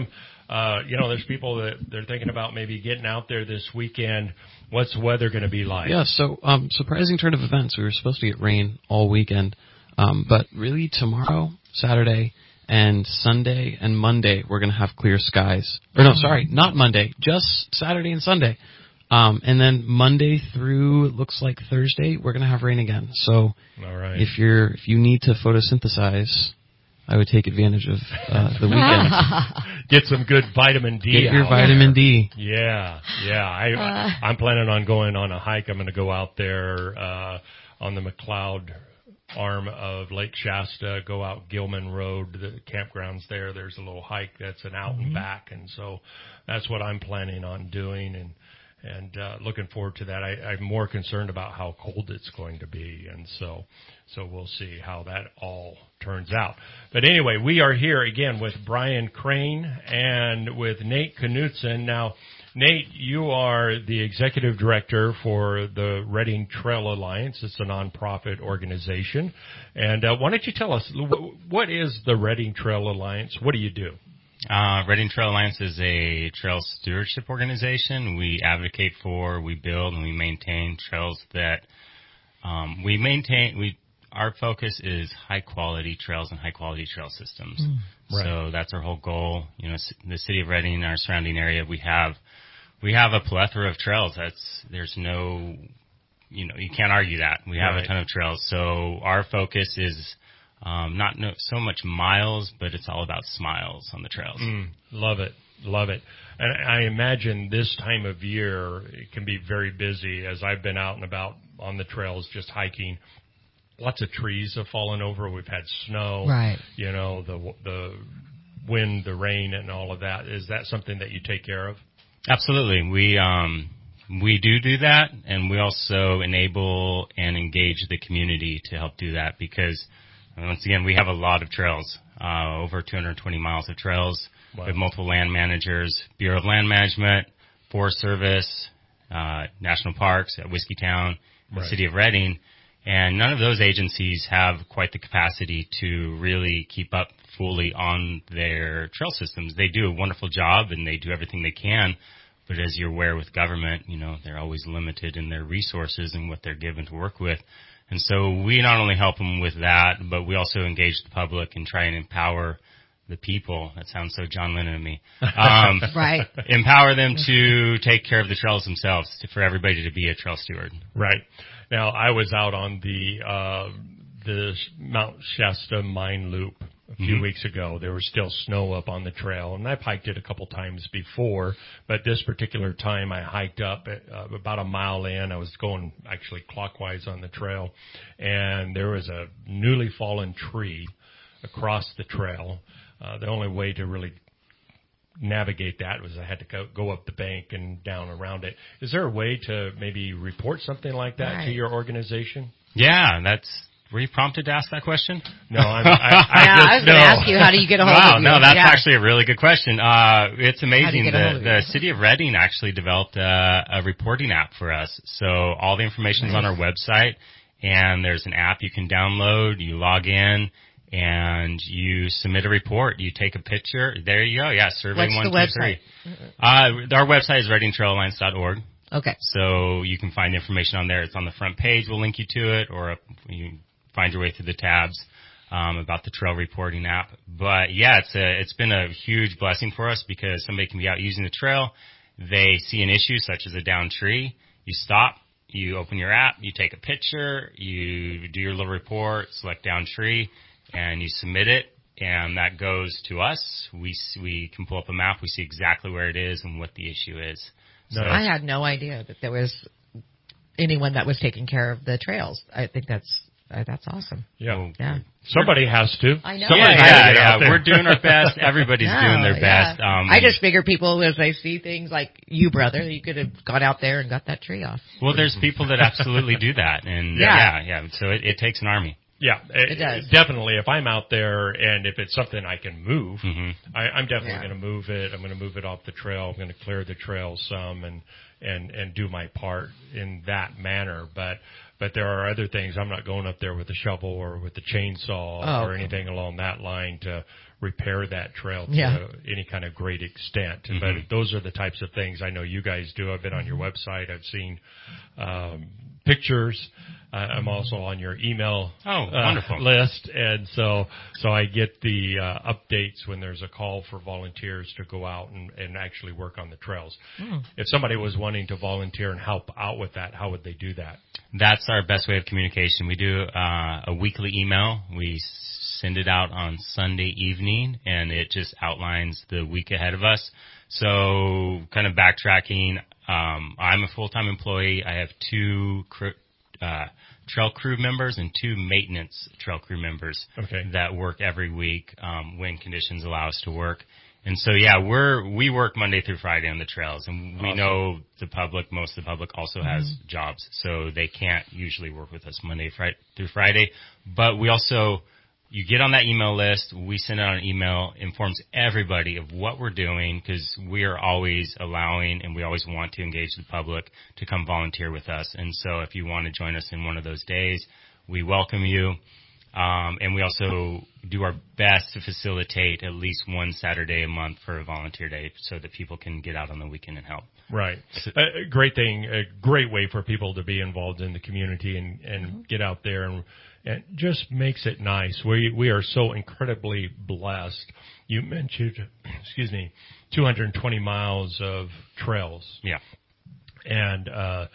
Uh, you know, there's people that they're thinking about maybe getting out there this weekend. What's the weather going to be like? Yeah, so um, surprising turn of events. We were supposed to get rain all weekend, um, but really tomorrow, Saturday, and Sunday and Monday, we're going to have clear skies. Or no, sorry, not Monday, just Saturday and Sunday. Um, and then Monday through, it looks like Thursday, we're going to have rain again. So All right. if you're if you need to photosynthesize, I would take advantage of uh, the weekend. Get some good vitamin D. Get your out vitamin there. D. Yeah, yeah. I, Uh. I'm planning on going on a hike. I'm going to go out there uh, on the McLeod arm of Lake Shasta, go out Gilman Road, the campgrounds there. There's a little hike that's an out and back, and so that's what I'm planning on doing, and and uh, looking forward to that. I, I'm more concerned about how cold it's going to be, and so so we'll see how that all turns out. But anyway, we are here again with Brian Crane and with Nate Knutson. Now, Nate, you are the executive director for the Redding Trail Alliance. It's a nonprofit organization. And uh, why don't you tell us, what is the Redding Trail Alliance? What do you do? Uh, Redding Trail Alliance is a trail stewardship organization. We advocate for, we build, and we maintain trails that um, we maintain. We our focus is high quality trails and high quality trail systems. Mm, right. So that's our whole goal. You know, the city of Redding and our surrounding area, we have we have a plethora of trails. That's there's no, you know, you can't argue that. We have Right. a ton of trails. So our focus is Um, not no, so much miles, but it's all about smiles on the trails. Mm, love it. Love it. And I imagine this time of year it can be very busy. As I've been out and about on the trails just hiking, lots of trees have fallen over. We've had snow. Right. You know, the the wind, the rain, and all of that. Is that something that you take care of? Absolutely. We um, we do do that, and we also enable and engage the community to help do that because once again, we have a lot of trails, uh, over two hundred twenty miles of trails. Wow. We have multiple land managers, Bureau of Land Management, Forest Service, uh, National Parks at Whiskeytown, the Right. City of Redding, and none of those agencies have quite the capacity to really keep up fully on their trail systems. They do a wonderful job and they do everything they can, but as you're aware with government, you know, they're always limited in their resources and what they're given to work with. And so we not only help them with that, but we also engage the public and try and empower the people. That sounds so John Lennon to me. Um, Right. Empower them to take care of the trails themselves, to, for everybody to be a trail steward. Right. Now, I was out on the uh, the Mount Shasta Mine Loop a few Mm-hmm. weeks ago. There was still snow up on the trail, and I've hiked it a couple times before, but this particular time I hiked up at, uh, about a mile in. I was going actually clockwise on the trail, and there was a newly fallen tree across the trail. Uh, the only way to really navigate that was I had to go, go up the bank and down around it. Is there a way to maybe report something like that Right. to your organization? Yeah, that's. Were you prompted to ask that question? No, I'm, I, I Yeah, just I was going know. to ask you, how do you get a hold Wow, of you? no, that's Yeah. actually a really good question. Uh, it's How do you amazing. get a hold The, of the you? city of Redding actually developed a, a reporting app for us. So all the information is on our website, and there's an app you can download. You log in, and you submit a report. You take a picture. There you go. Yeah, survey What's one, the two, website? three. Uh, our website is redding trail alliance dot org. Okay. So you can find information on there. It's on the front page. We'll link you to it, or you find your way through the tabs um, about the trail reporting app. But yeah, it's a, it's been a huge blessing for us because somebody can be out using the trail. They see an issue such as a downed tree. You stop, you open your app, you take a picture, you do your little report, select downed tree, and you submit it. And that goes to us. We we can pull up a map. We see exactly where it is and what the issue is. So I had no idea that there was anyone that was taking care of the trails. I think that's uh, that's awesome. Yeah. Yeah. Somebody has to. I know. Somebody yeah, has to yeah, get out yeah. there. We're doing our best. Everybody's No, doing their yeah. best. Um, I just figure people, as they see things like you, brother, you could have gone out there and got that tree off. well, there's people that absolutely do that, and Yeah. yeah, yeah. So it, it takes an army. Yeah, It does. Definitely. If I'm out there and if it's something I can move, Mhm. I, I'm definitely Yeah. going to move it. I'm going to move it off the trail. I'm going to clear the trail some and and and do my part in that manner. But But there are other things. I'm not going up there with a shovel or with a chainsaw Oh. or anything along that line to repair that trail to Yeah. any kind of great extent. Mm-hmm. But those are the types of things I know you guys do. I've been on your website. I've seen um, pictures. Uh, I'm also on your email Oh, uh, wonderful. list, and so so I get the uh, updates when there's a call for volunteers to go out and, and actually work on the trails. Mm. If somebody was wanting to volunteer and help out with that, how would they do that? That's our best way of communication. We do uh, a weekly email. We send it out on Sunday evening, and it just outlines the week ahead of us. So kind of backtracking, um, I'm a full-time employee. I have two cr- uh, trail crew members and two maintenance trail crew members Okay. that work every week um, when conditions allow us to work. And so, yeah, we're, we work Monday through Friday on the trails, and we Awesome. know the public, most of the public also has jobs, so they can't usually work with us Monday Friday, through Friday. But we also, you get on that email list, we send out an email, informs everybody of what we're doing, because we are always allowing and we always want to engage the public to come volunteer with us. And so if you want to join us in one of those days, we welcome you. Um, and we also do our best to facilitate at least one Saturday a month for a volunteer day so that people can get out on the weekend and help. Right. A great thing, a great way for people to be involved in the community and, and mm-hmm. get out there, and it just makes it nice. We, we are so incredibly blessed. You mentioned, excuse me, two hundred twenty miles of trails. Yeah. And, uh,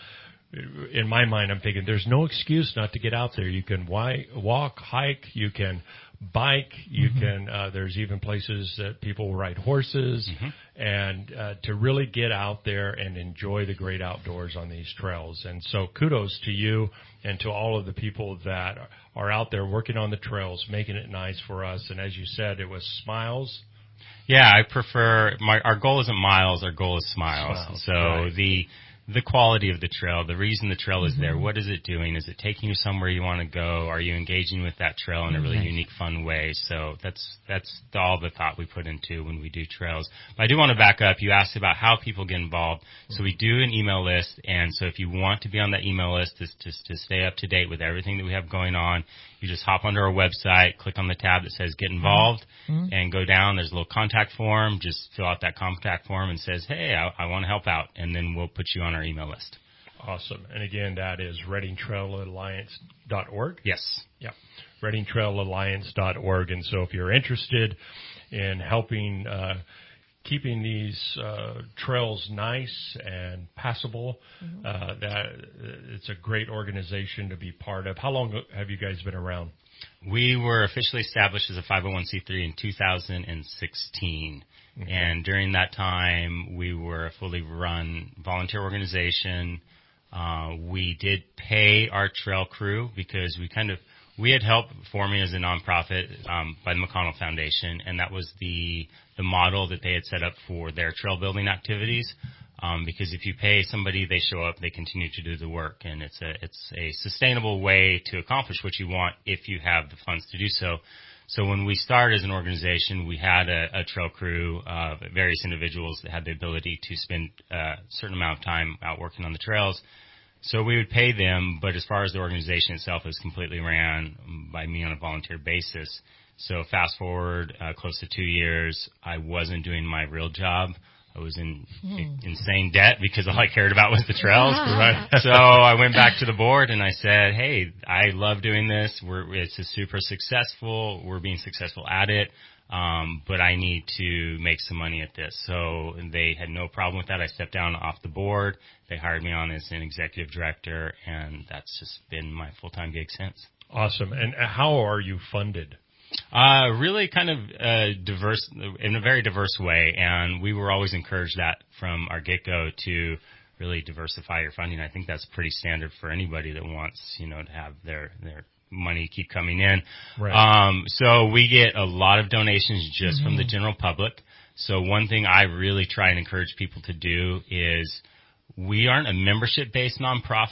in my mind, I'm thinking there's no excuse not to get out there. You can wi- walk, hike, you can bike, you mm-hmm. can, uh, there's even places that people ride horses, mm-hmm. and, uh, to really get out there and enjoy the great outdoors on these trails. And so kudos to you and to all of the people that are out there working on the trails, making it nice for us. And as you said, it was smiles. Yeah, I prefer, my, our goal isn't miles, our goal is smiles. Smiles, so right. the, the quality of the trail, the reason the trail is Mm-hmm. there, what is it doing? Is it taking you somewhere you want to go? Are you engaging with that trail in a really Nice. unique, fun way? So that's that's all the thought we put into when we do trails. But I do want to back up. You asked about how people get involved. So we do an email list, and so if you want to be on that email list to, to, to stay up to date with everything that we have going on, you just hop onto our website, click on the tab that says Get Involved, mm-hmm. and go down. There's a little contact form. Just fill out that contact form and says, hey, I, I want to help out, and then we'll put you on our email list. Awesome. And again, that is reading trail alliance dot org. Yes. Yeah. reading trail alliance dot org. And so if you're interested in helping, uh, keeping these, uh, trails nice and passable, mm-hmm. uh, that it's a great organization to be part of. How long have you guys been around? We were officially established as a five oh one c three in two thousand sixteen. Okay. And during that time, we were a fully run volunteer organization. Uh, we did pay our trail crew because we kind of, we had help forming as a nonprofit, um, by the McConnell Foundation, and that was the, the model that they had set up for their trail building activities. Um, because if you pay somebody, they show up, they continue to do the work, and it's a, it's a sustainable way to accomplish what you want if you have the funds to do so. So when we started as an organization, we had a, a trail crew of various individuals that had the ability to spend a certain amount of time out working on the trails. So we would pay them, but as far as the organization itself, it was completely ran by me on a volunteer basis. So fast forward uh, close to two years, I wasn't doing my real job. I was in hmm. insane debt because all I cared about was the trails. Right? So I went back to the board and I said, hey, I love doing this. We're, it's a super successful. We're being successful at it. Um, but I need to make some money at this. So they had no problem with that. I stepped down off the board. They hired me on as an executive director, and that's just been my full-time gig since. Awesome. And how are you funded? Uh, really kind of, uh, diverse, in a very diverse way. And we were always encouraged that from our get-go to really diversify your funding. I think that's pretty standard for anybody that wants, you know, to have their, their money keep coming in. Right. Um, so we get a lot of donations just mm-hmm. from the general public. So one thing I really try and encourage people to do is we aren't a membership-based nonprofit.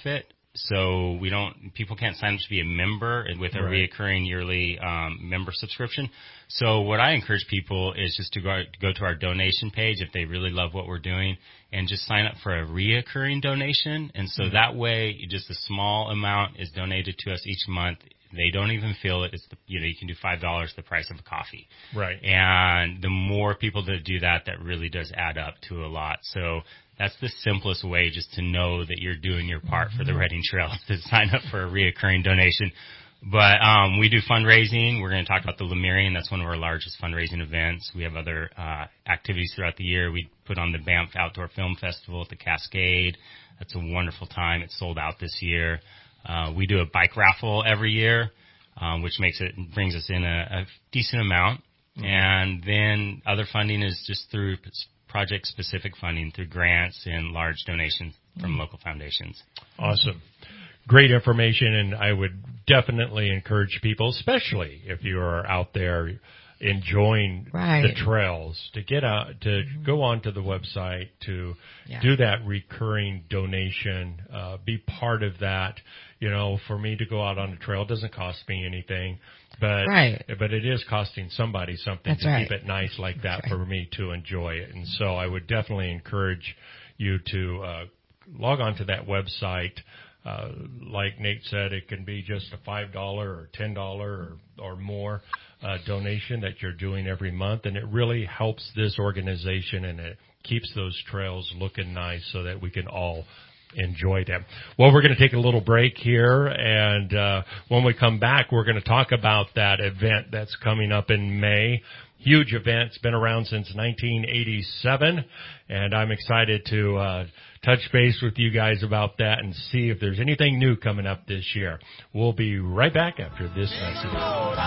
So we don't, people can't sign up to be a member with a Right. reoccurring yearly um, member subscription. So what I encourage people is just to go, go to our donation page if they really love what we're doing and just sign up for a reoccurring donation. And so mm-hmm. that way, just a small amount is donated to us each month. They don't even feel it. It's the, you know, you can do five dollars the price of a coffee. Right. And the more people that do that, that really does add up to a lot. So that's the simplest way just to know that you're doing your part for the Redding Trail, to sign up for a reoccurring donation. But um we do fundraising. We're going to talk about the Lemurian. That's one of our largest fundraising events. We have other uh activities throughout the year. We put on the Banff Outdoor Film Festival at the Cascade. That's a wonderful time. It's sold out this year. Uh we do a bike raffle every year, um, which makes it brings us in a, a decent amount. Mm-hmm. And then other funding is just through project-specific funding, through grants and large donations from mm-hmm. local foundations. Awesome. Great information, and I would definitely encourage people, especially if you are out there enjoying right. the trails, to get out, to mm-hmm. go onto the website, to yeah. do that recurring donation, uh, be part of that. You know, for me to go out on the trail, it doesn't cost me anything, but right. but it is costing somebody something That's to right. keep it nice like that That's right. for me to enjoy it. And so I would definitely encourage you to uh, log on to that website. Uh, like Nate said, it can be just a five dollars or ten dollars or, or more uh, donation that you're doing every month, and it really helps this organization, and it keeps those trails looking nice so that we can all enjoy them. Well, we're going to take a little break here, and uh, when we come back, we're going to talk about that event that's coming up in May. Huge event. It's been around since nineteen eighty-seven, and I'm excited to uh, touch base with you guys about that and see if there's anything new coming up this year. We'll be right back after this message. Take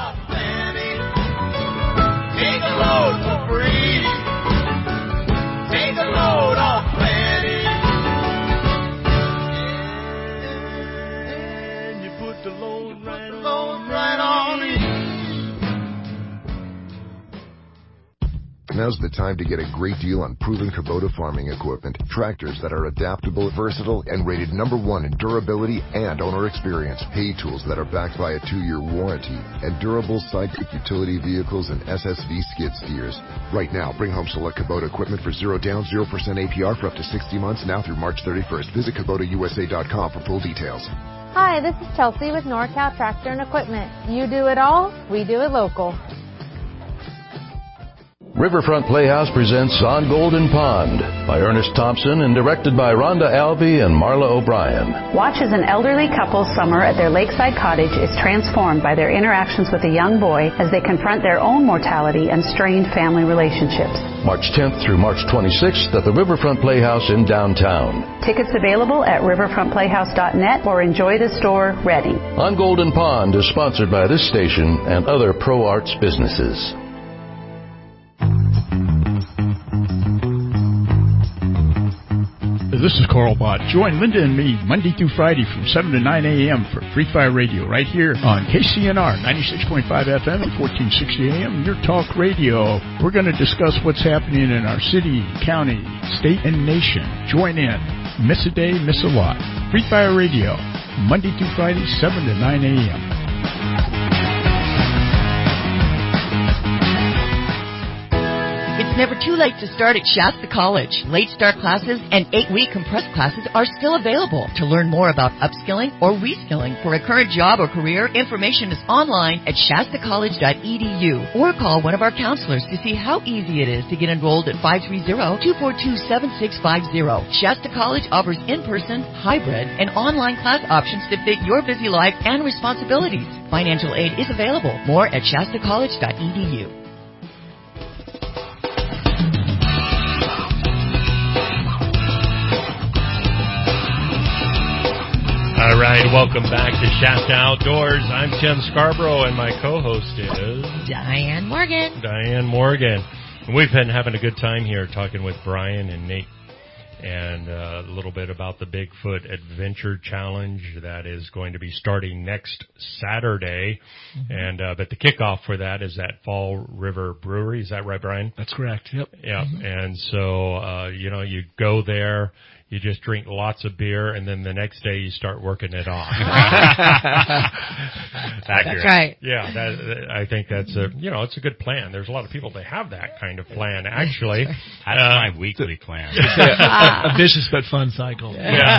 a load for free. Take a load off Fanny. And you put the load right on, right on it. Now's the time to get a great deal on proven Kubota farming equipment. Tractors that are adaptable, versatile, and rated number one in durability and owner experience. Hay tools that are backed by a two-year warranty. And durable sidekick utility vehicles and S S V skid steers. Right now, bring home select Kubota equipment for zero down, zero percent A P R for up to sixty months now through March thirty-first. Visit Kubota U S A dot com for full details. Hi, this is Chelsea with NorCal Tractor and Equipment. You do it all, we do it local. Riverfront Playhouse presents On Golden Pond by Ernest Thompson and directed by Rhonda Alvey and Marla O'Brien. Watch as an elderly couple's summer at their lakeside cottage is transformed by their interactions with a young boy as they confront their own mortality and strained family relationships. March tenth through March twenty-sixth at the Riverfront Playhouse in downtown. Tickets available at riverfront playhouse dot net or enjoy the store ready. On Golden Pond is sponsored by this station and other Pro Arts businesses. This is Carl Bott. Join Linda and me Monday through Friday from seven to nine a.m. for Free Fire Radio right here on K C N R ninety-six point five F M and fourteen sixty A M, your talk radio. We're going to discuss what's happening in our city, county, state, and nation. Join in. Miss a day, miss a lot. Free Fire Radio, Monday through Friday, seven to nine a.m. It's never too late to start at Shasta College. Late start classes and eight-week compressed classes are still available. To learn more about upskilling or reskilling for a current job or career, information is online at shasta college dot e d u or call one of our counselors to see how easy it is to get enrolled at five three zero, two four two, seven six five zero. Shasta College offers in-person, hybrid, and online class options to fit your busy life and responsibilities. Financial aid is available. More at shasta college dot e d u. All right, welcome back to Shasta Outdoors. I'm Tim Scarborough, and my co-host is Diane Morgan. Diane Morgan. And we've been having a good time here talking with Brian and Nate, and uh, a little bit about the Bigfoot Adventure Challenge that is going to be starting next Saturday. Mm-hmm. And uh, but the kickoff for that is at Fall River Brewery. Is that right, Brian? That's correct. Yep. Yeah. Mm-hmm. And so uh, you know, you go there. You just drink lots of beer, and then the next day you start working it off. That's right. Yeah, that, I think that's a you know it's a good plan. There's a lot of people that have that kind of plan. Actually, that's uh, my weekly plan. a, a vicious but fun cycle.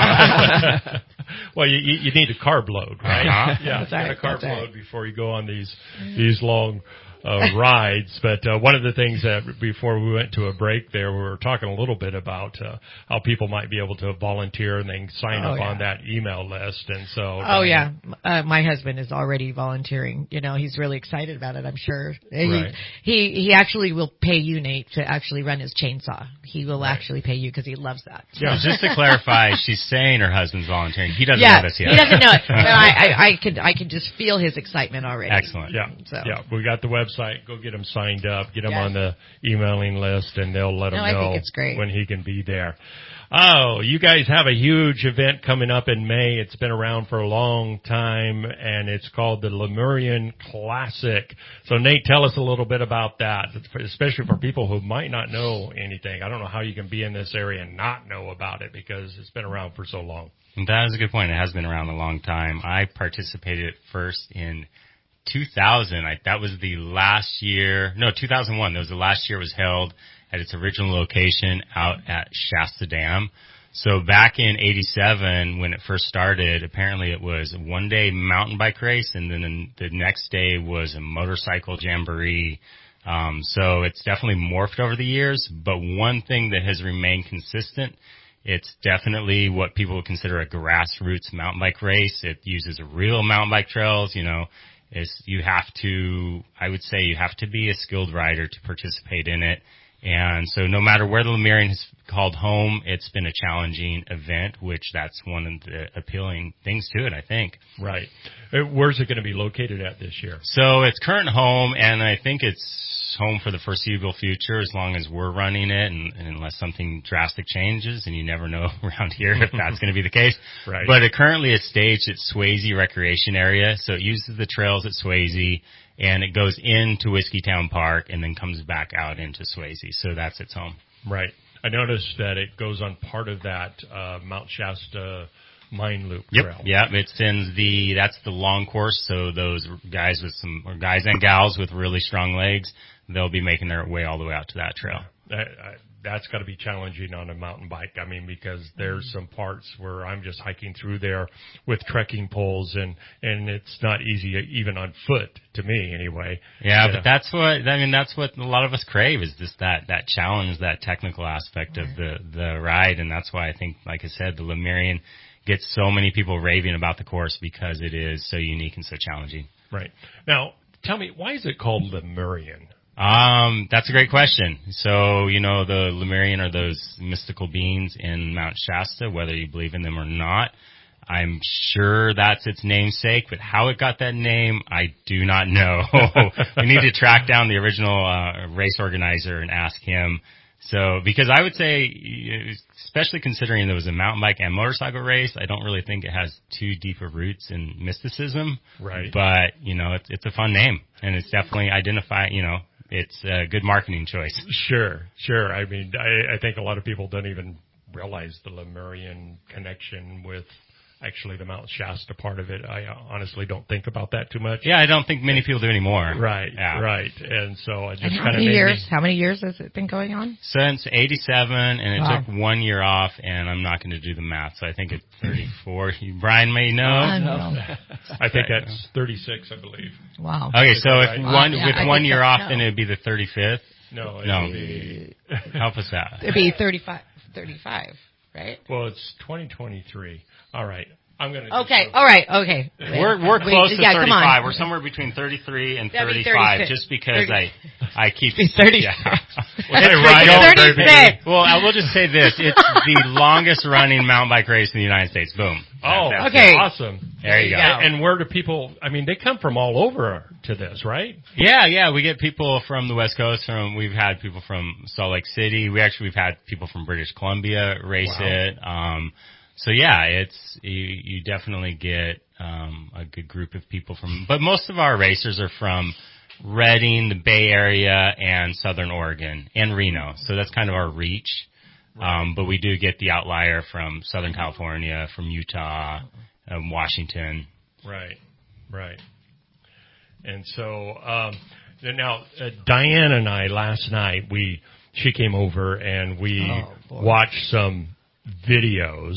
Yeah. Well, you you need a carb load, right? Uh-huh. Yeah, That's get right, a carb that's right. load before you go on these these long uh, rides. But uh, one of the things that before we went to a break there, we were talking a little bit about uh, how people might be able to volunteer and then sign Oh, up yeah. on that email list. And so, Oh yeah, uh, my husband is already volunteering. You know, he's really excited about it. I'm sure. He Right. he, he actually will pay you, Nate, to actually run his chainsaw. He will actually pay you because he loves that. Yeah, just to clarify, she's saying her husband's volunteering. He doesn't yeah, know this yet. he doesn't know it. But I, I, I could I could just feel his excitement already. Excellent. Yeah, So. yeah, we got the website. Go get him signed up. Get him Yes. on the emailing list, and they'll let him No, I know think it's great. when he can be there. Oh, you guys have a huge event coming up in May. It's been around for a long time, and it's called the Lemurian Classic. So, Nate, tell us a little bit about that, especially for people who might not know anything. I don't know how you can be in this area and not know about it because it's been around for so long. That is a good point. It has been around a long time. I participated first in two thousand. I, that was the last year. No, two thousand one. That was the last year it was held at its original location out at Shasta Dam. So back in eighty-seven, when it first started, apparently it was a one-day mountain bike race, and then the next day was a motorcycle jamboree. Um, so it's definitely morphed over the years, but one thing that has remained consistent, it's definitely what people would consider a grassroots mountain bike race. It uses real mountain bike trails, you know. Is you have to, I would say you have to be a skilled rider to participate in it. And so no matter where the Lemurian has called home, it's been a challenging event, which that's one of the appealing things to it, I think. Right. Uh, Where's it going to be located at this year? So it's current home, and I think it's home for the foreseeable future as long as we're running it, and, and unless something drastic changes, and you never know around here if that's going to be the case. Right. But it currently is staged at Swayze Recreation Area, so it uses the trails at Swayze, and it goes into Whiskeytown Park and then comes back out into Swayze. So that's its home. Right. I noticed that it goes on part of that uh, Mount Shasta Mine Loop Yep. trail. Yep. It's in the, that's the long course. So those guys with some, or guys and gals with really strong legs, they'll be making their way all the way out to that trail. That, I, that's got to be challenging on a mountain bike. I mean, because there's some parts where I'm just hiking through there with trekking poles, and, and it's not easy even on foot, to me anyway. Yeah, Yeah. but that's what, I mean, that's what a lot of us crave is just that, that challenge, that technical aspect of the, the ride. And that's why I think, like I said, the Lemurian gets so many people raving about the course because it is so unique and so challenging. Right. Now, tell me, why is it called Lemurian? Um, that's a great question. So, you know, the Lemurian are those mystical beings in Mount Shasta, whether you believe in them or not. I'm sure that's its namesake, but how it got that name, I do not know. We need to track down the original uh, race organizer and ask him. So, because I would say, especially considering there was a mountain bike and motorcycle race, I don't really think it has too deep of roots in mysticism. Right. But, you know, it's, it's a fun name, and it's definitely identify, you know, it's a good marketing choice. Sure, sure. I mean, I, I think a lot of people don't even realize the Lemurian connection with actually the Mount Shasta part of it. I honestly don't think about that too much. Yeah, I don't think many people do anymore. Right, Yeah. right. And so I just And how kind of many made years? me, How many years has it been going on? Since eighty-seven, and it Wow. took one year off, and I'm not going to do the math, so I think it's thirty-four. You, Brian may know. I know. I think that's thirty-six, I believe. Wow. Okay, so if Right. one Yeah, with I one think year so. off, No. then it'd be the thirty-fifth. No, it'd No. be, Help us out. It'd be thirty-five, thirty-five, right? well, it's twenty twenty-three. All right. I'm going to Okay, all right, okay. We're we're We- close to yeah, come on. thirty-five. We're somewhere between thirty-three and That'd be thirty-five, thirty-six. just because thirty. I I keep Be thirty. Yeah. Well, It's hey, the- Ryan, go- it's thirty-six. Well, I will just say this: it's the longest running mountain bike race in the United States. Boom. Oh, That- that's okay. it. awesome. There you go. And where do people, I mean, they come from all over to this, right? Yeah, yeah, we get people from the West Coast. From we've had people from Salt Lake City. We actually we've had people from British Columbia race Wow. it. Um, so yeah, it's you, you definitely get um, a good group of people from. But most of our racers are from Redding, the Bay Area, and Southern Oregon, and Reno. So that's kind of our reach. Right. Um, but we do get the outlier from Southern California, from Utah, um, Washington. Right, right. And so, um, now, uh, Diane and I last night, we, she came over and we oh, watched some videos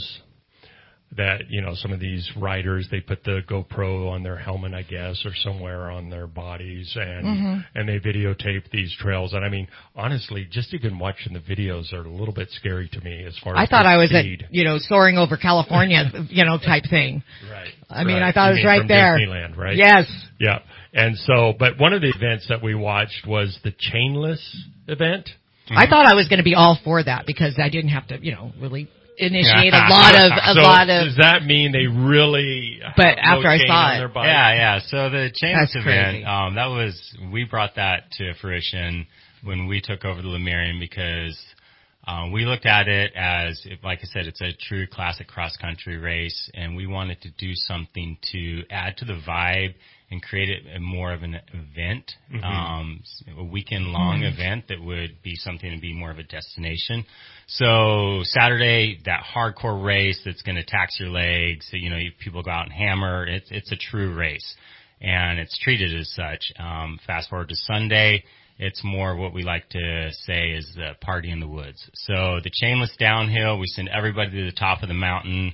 that, you know, some of these riders, they put the GoPro on their helmet, I guess, or somewhere on their bodies, and mm-hmm. and they videotape these trails. And I mean, honestly, just even watching the videos are a little bit scary to me as far as I thought I was speed. at, you know, soaring over California, you know, type thing. Right. I mean, right. I thought you it was right from there. Disneyland, right? Yes. Yeah. And so, but one of the events that we watched was the chainless event. Mm-hmm. I thought I was going to be all for that because I didn't have to, you know, really initiate a lot of a so lot of. Does that mean they really? But after no I saw it, yeah, yeah. So the chainless event, um, that was we brought that to fruition when we took over the Lemurian because uh, we looked at it as, like I said, it's a true classic cross country race, and we wanted to do something to add to the vibe and create it a more of an event, mm-hmm. um, a weekend-long mm-hmm. event that would be something to be more of a destination. So Saturday, that hardcore race that's going to tax your legs, you know, people go out and hammer. It's it's a true race, and it's treated as such. Um, fast forward to Sunday, it's more what we like to say is the party in the woods. So the chainless downhill, we send everybody to the top of the mountain,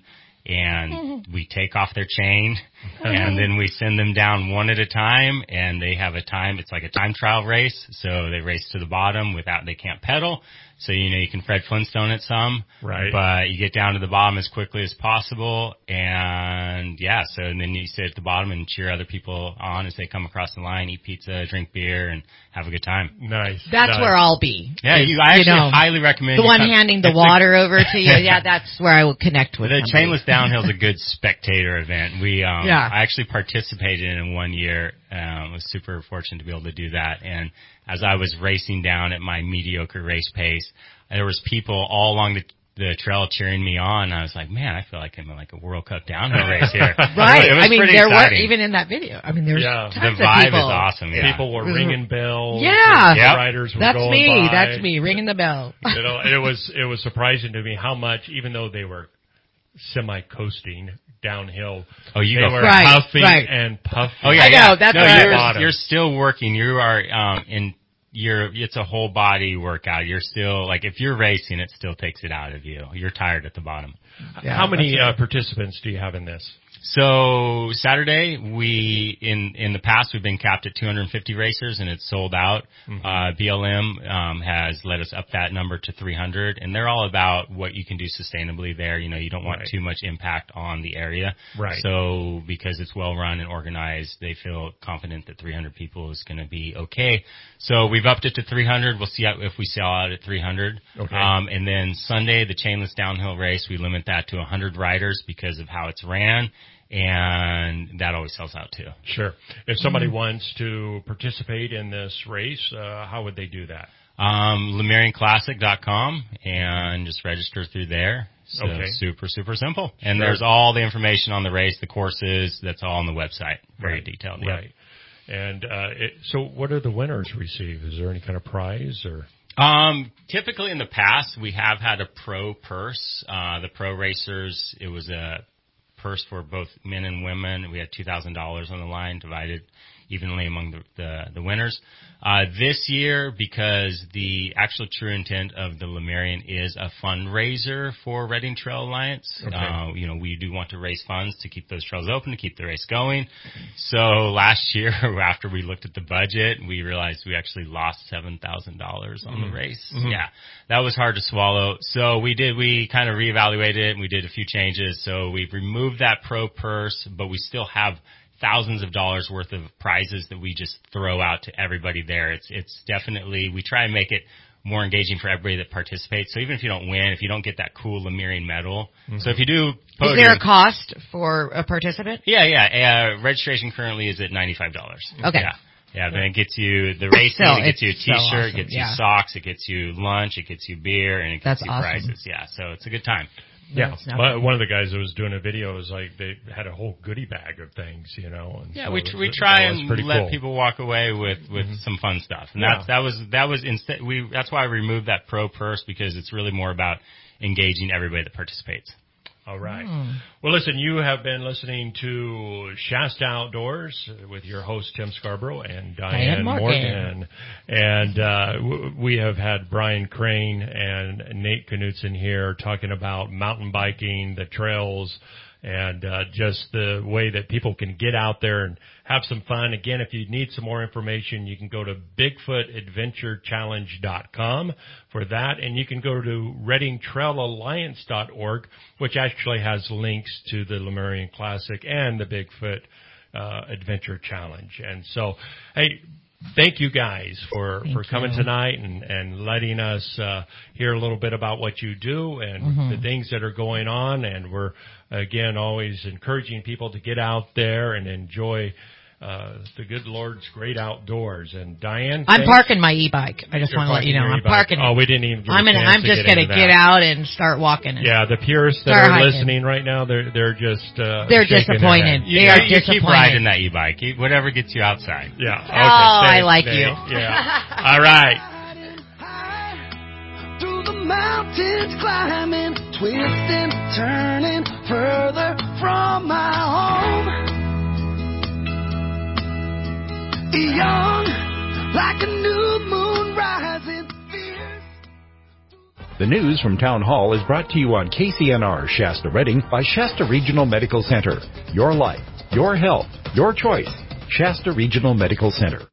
and we take off their chain, and then we send them down one at a time, and they have a time. It's like a time trial race, so they race to the bottom without, they can't pedal. So, you know, you can Fred Flintstone it some, right? But you get down to the bottom as quickly as possible, and yeah, so and then you sit at the bottom and cheer other people on as they come across the line, eat pizza, drink beer, and have a good time. Nice. That's nice. where I'll be. Yeah, you, I actually you know, highly recommend the one come, handing the water over to you. Yeah, that's where I will connect with. The somebody. chainless downhill is a good spectator event. We, um, yeah. I actually participated in it one year. Um, was super fortunate to be able to do that. And as I was racing down at my mediocre race pace, there was people all along the the trail cheering me on. I was like, man, I feel like I'm in like a World Cup downhill race here. Right. It was I mean, pretty there exciting. were, even in that video, I mean, there's yeah. tons the vibe of people. is awesome. Yeah. People were ringing bells. Yeah. Yep. Riders were That's going me. by. That's me ringing the bell. You know, it was, it was surprising to me how much, even though they were semi-coasting downhill, oh, you they go were right, huffing right. and puffing. Oh, yeah, I yeah. know, that's no, right. you're, you're still working. You are, um, in, You're, it's a whole body workout. You're still, like, if you're racing, it still takes it out of you. You're tired at the bottom. Yeah, How many right. uh, participants do you have in this? So Saturday, we in in the past we've been capped at two hundred fifty racers, and it's sold out. Mm-hmm. Uh, B L M um, has let us up that number to three hundred, and they're all about what you can do sustainably there. You know, you don't want right. too much impact on the area. Right. So because it's well run and organized, they feel confident that three hundred people is going to be okay. So we've upped it to three hundred. We'll see if we sell out at three hundred. Okay. Um, and then Sunday, the chainless downhill race, we limit that to one hundred riders because of how it's ran. And that always sells out too. Sure. If somebody mm-hmm. wants to participate in this race, uh, how would they do that? Um, Lemurian Classic dot com and just register through there. So okay. super, super simple. And sure. there's all the information on the race, the courses, that's all on the website. Very right. detailed. Right. Yeah. And, uh, it, so what do the winners receive? Is there any kind of prize or? Um, typically in the past, we have had a pro purse. Uh, the pro racers, it was a purse for both men and women. We had two thousand dollars on the line, divided evenly among the, the, the winners. Uh, this year, because the actual true intent of the Lemurian is a fundraiser for Redding Trail Alliance. Okay. Uh, you know, we do want to raise funds to keep those trails open, to keep the race going. So last year, after we looked at the budget, we realized we actually lost seven thousand dollars on mm-hmm. the race. Mm-hmm. Yeah, that was hard to swallow. So we did, we kind of reevaluated it and we did a few changes. So we've removed that pro purse, but we still have thousands of dollars worth of prizes that we just throw out to everybody there. It's it's definitely, we try and make it more engaging for everybody that participates. So even if you don't win, if you don't get that cool Lemurian medal, mm-hmm. so if you do podium, is there a cost for a participant? Yeah, yeah. Uh, registration currently is at ninety-five dollars. Okay. Yeah. Yeah, then it gets you the racing, so it gets you a T-shirt, so awesome. it gets yeah. you socks, it gets you lunch, it gets you beer, and it gets That's you awesome. prizes. Yeah, so it's a good time. Yeah, it's not but good. one of the guys that was doing a video was like they had a whole goodie bag of things, you know. And yeah, so we it, we try and and let cool. people walk away with, with Mm-hmm. some fun stuff, and Yeah. that's that was that was instead we that's why I removed that pro purse, because it's really more about engaging everybody that participates. All right. Mm. Well, listen, you have been listening to Shasta Outdoors with your host, Tim Scarborough, and Diane, Diane Morgan. Morgan. And uh, w- we have had Brian Crane and Nate Knutson here talking about mountain biking, the trails, and uh, just the way that people can get out there and have some fun. Again, if you need some more information, you can go to Bigfoot Adventure Challenge dot com for that, and you can go to Redding Trail Alliance dot org, which actually has links to the Lemurian Classic and the Bigfoot uh, Adventure Challenge. And so, hey, thank you guys for, Thank for coming you. tonight and, and letting us uh, hear a little bit about what you do and Mhm. the things that are going on. And we're, again, always encouraging people to get out there and enjoy uh, the good Lord's great outdoors. And Diane, I'm thanks. parking my e-bike. I just You're want to let you parking know your I'm e-bike. parking. Oh, we didn't even get a I'm gonna. chance I'm to just get gonna into get that. out and start walking. Yeah, the purists that Start are hiking. listening right now, they're they're just uh, They're shaking their disappointed. head. You, They are you keep disappointed. riding that e-bike, You- whatever gets you outside. Yeah. Oh, Okay, I thanks, like Nate. you. Yeah. All right. Through the mountains climbing, twisting, turning further from my home. Young, like a new moon rising fierce. The news from Town Hall is brought to you on K C N R Shasta Redding by Shasta Regional Medical Center. Your life, your health, your choice. Shasta Regional Medical Center.